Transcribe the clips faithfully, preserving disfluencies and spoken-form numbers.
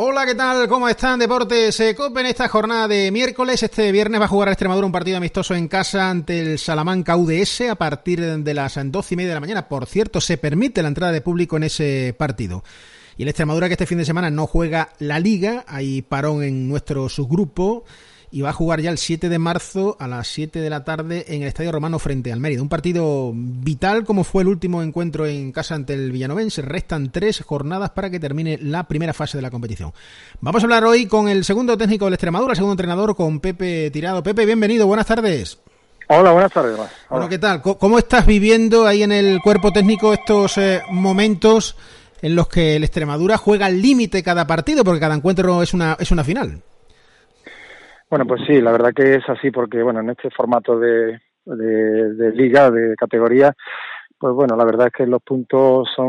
Hola, ¿qué tal? ¿Cómo están? Deportes eh, COPE en esta jornada de miércoles. Este viernes va a jugar a Extremadura un partido amistoso en casa ante el Salamanca U D S a partir de las doce y media de la mañana. Por cierto, se permite la entrada de público en ese partido. Y el Extremadura, que este fin de semana no juega la Liga, hay parón en nuestro subgrupo y va a jugar ya el siete de marzo a las siete de la tarde en el Estadio Romano frente al Mérida. Un partido vital como fue el último encuentro en casa ante el Villanovense. Restan tres jornadas para que termine la primera fase de la competición. Vamos a hablar hoy con el segundo técnico del Extremadura, el segundo entrenador, con Pepe Tirado. Pepe, bienvenido, buenas tardes. Hola, buenas tardes. Hola. Bueno, ¿qué tal? ¿Cómo estás viviendo ahí en el cuerpo técnico estos eh, momentos en los que el Extremadura juega al límite cada partido, porque cada encuentro es una, es una final? Bueno, pues sí, la verdad que es así porque, bueno, en este formato de, de, de liga, de categoría, pues bueno, la verdad es que los puntos son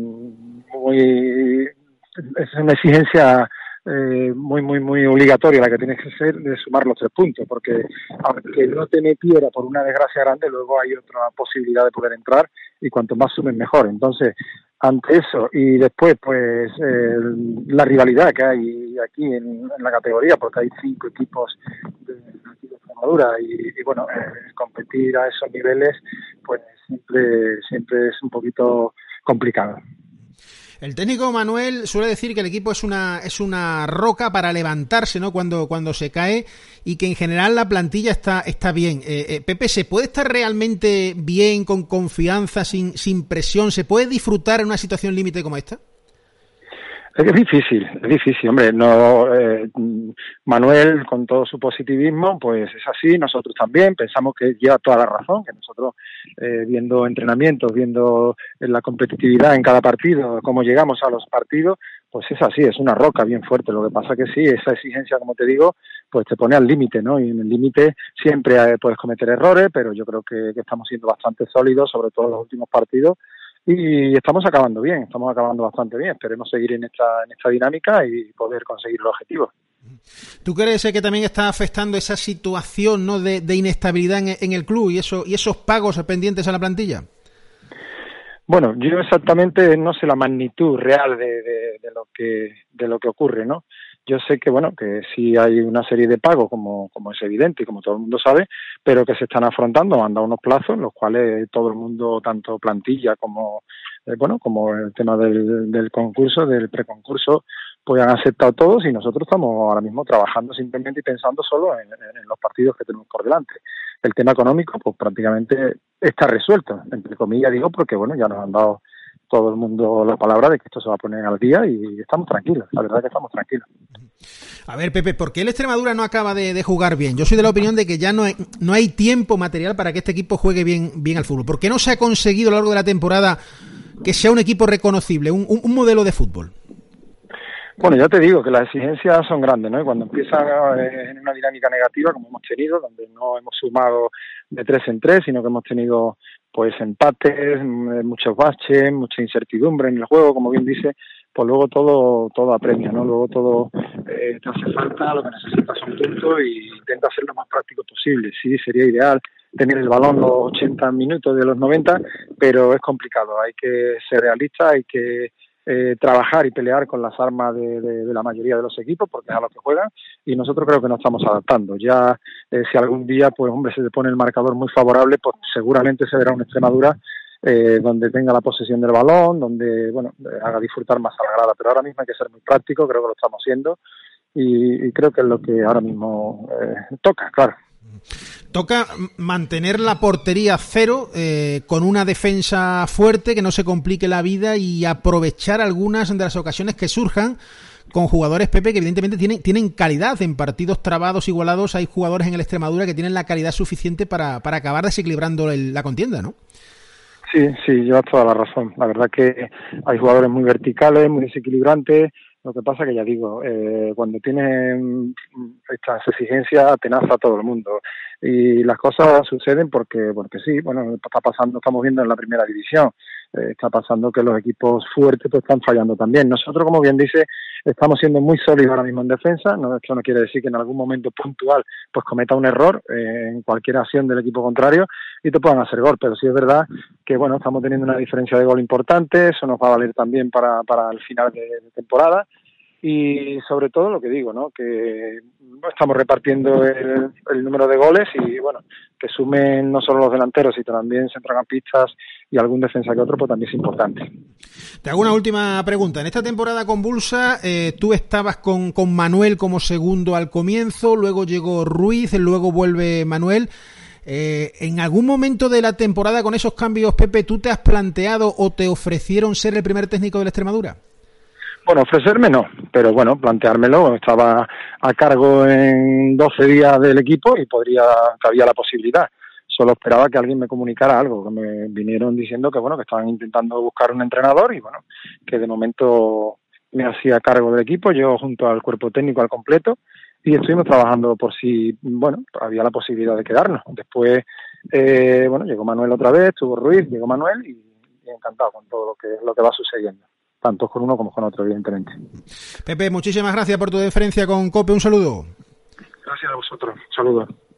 muy... es una exigencia eh, muy, muy, muy obligatoria la que tienes que hacer de sumar los tres puntos, porque aunque no te metiera por una desgracia grande, luego hay otra posibilidad de poder entrar y cuanto más sumes mejor. Entonces, ante eso y después pues eh, la rivalidad que hay aquí en, en la categoría, porque hay cinco equipos de, aquí de Extremadura y, y bueno, eh, competir a esos niveles pues siempre siempre es un poquito complicado. El técnico Manuel suele decir que el equipo es una es una roca para levantarse, ¿no? Cuando cuando se cae, y que en general la plantilla está está bien. Eh, eh, Pepe, ¿se puede estar realmente bien, con confianza, sin sin presión? ¿Se puede disfrutar en una situación límite como esta? Es difícil, es difícil, hombre. No, eh, Manuel, con todo su positivismo, pues es así. Nosotros también pensamos que lleva toda la razón, que nosotros eh, viendo entrenamientos, viendo la competitividad en cada partido, cómo llegamos a los partidos, pues es así, es una roca bien fuerte. Lo que pasa que sí, esa exigencia, como te digo, pues te pone al límite, ¿no? Y en el límite siempre eh, puedes cometer errores, pero yo creo que, que estamos siendo bastante sólidos, sobre todo en los últimos partidos. Y estamos acabando bien, estamos acabando bastante bien. Esperemos seguir en esta en esta dinámica y poder conseguir los objetivos. ¿Tú crees que también está afectando esa situación, ¿no?, de, de inestabilidad en, en el club y eso y esos pagos pendientes a la plantilla? Bueno, yo exactamente no sé la magnitud real de, de, de lo que de lo que ocurre, ¿no? Yo sé que, bueno, que sí hay una serie de pagos, como, como es evidente y como todo el mundo sabe, pero que se están afrontando, han dado unos plazos, los cuales todo el mundo, tanto plantilla como, eh, bueno, como el tema del, del concurso, del preconcurso, pues han aceptado todos y nosotros estamos ahora mismo trabajando simplemente y pensando solo en, en los partidos que tenemos por delante. El tema económico, pues prácticamente está resuelto, entre comillas digo, porque, bueno, ya nos han dado todo el mundo la palabra de que esto se va a poner al día y estamos tranquilos, la verdad es que estamos tranquilos. A ver, Pepe, ¿por qué el Extremadura no acaba de, de jugar bien? Yo soy de la opinión de que ya no hay, no hay tiempo material para que este equipo juegue bien, bien al fútbol. ¿Por qué no se ha conseguido a lo largo de la temporada que sea un equipo reconocible, un, un, un modelo de fútbol? Bueno, ya te digo que las exigencias son grandes, ¿no? Y cuando empiezan en una dinámica negativa, como hemos tenido, donde no hemos sumado de tres en tres, sino que hemos tenido pues empates, muchos baches, mucha incertidumbre en el juego, como bien dice, pues luego todo todo apremia, ¿no? Luego todo eh, te hace falta, lo que necesitas es un punto y intenta ser lo más práctico posible. Sí, sería ideal tener el balón los ochenta minutos de los noventa, pero es complicado, hay que ser realista, hay que Eh, trabajar y pelear con las armas de, de, de la mayoría de los equipos, porque es a los que juegan, y nosotros creo que nos estamos adaptando. Ya eh, si algún día, pues hombre, se le pone el marcador muy favorable, pues seguramente se verá una Extremadura eh, donde tenga la posesión del balón, donde, bueno, haga disfrutar más a la grada, pero ahora mismo hay que ser muy práctico, creo que lo estamos haciendo, y, y creo que es lo que ahora mismo eh, toca, claro. Toca mantener la portería cero, eh, con una defensa fuerte, que no se complique la vida, y aprovechar algunas de las ocasiones que surjan con jugadores, Pepe, que evidentemente tienen, tienen calidad. En partidos trabados, igualados, hay jugadores en el Extremadura que tienen la calidad suficiente para, para acabar desequilibrando el, la contienda, ¿no? Sí, sí, llevas toda la razón. La verdad que hay jugadores muy verticales, muy desequilibrantes. Lo que pasa que ya digo, eh, cuando tienen estas exigencias atenaza a todo el mundo y las cosas suceden porque porque sí, bueno, está pasando, estamos viendo en la primera división, eh, está pasando que los equipos fuertes pues están fallando también. Nosotros, como bien dice, estamos siendo muy sólidos ahora mismo en defensa. No, esto no quiere decir que en algún momento puntual pues cometa un error eh, en cualquier acción del equipo contrario y te puedan hacer gol, pero sí es verdad que bueno, estamos teniendo una diferencia de gol importante, eso nos va a valer también para, para el final de, de temporada. y sobre todo lo que digo, ¿no? Que estamos repartiendo el, el número de goles y, bueno, que sumen no solo los delanteros, sino también centrocampistas y algún defensa que otro, pues también es importante. Te hago una última pregunta. En esta temporada convulsa, eh, tú estabas con, con Manuel como segundo al comienzo, luego llegó Ruiz, luego vuelve Manuel. Eh, ¿En algún momento de la temporada con esos cambios, Pepe, tú te has planteado o te ofrecieron ser el primer técnico de la Extremadura? Bueno, ofrecerme no, pero bueno, planteármelo. Estaba a cargo en doce días del equipo y podría, que había la posibilidad. Solo esperaba que alguien me comunicara algo, que me vinieron diciendo que bueno, que estaban intentando buscar un entrenador y bueno, que de momento me hacía cargo del equipo, yo junto al cuerpo técnico al completo, y estuvimos trabajando por si, bueno, había la posibilidad de quedarnos. Después, eh, bueno, llegó Manuel otra vez, estuvo Ruiz, llegó Manuel y, y encantado con todo lo que, lo que va sucediendo, tanto con uno como con otro, evidentemente. Pepe, muchísimas gracias por tu deferencia con COPE, un saludo. Gracias a vosotros, saludos.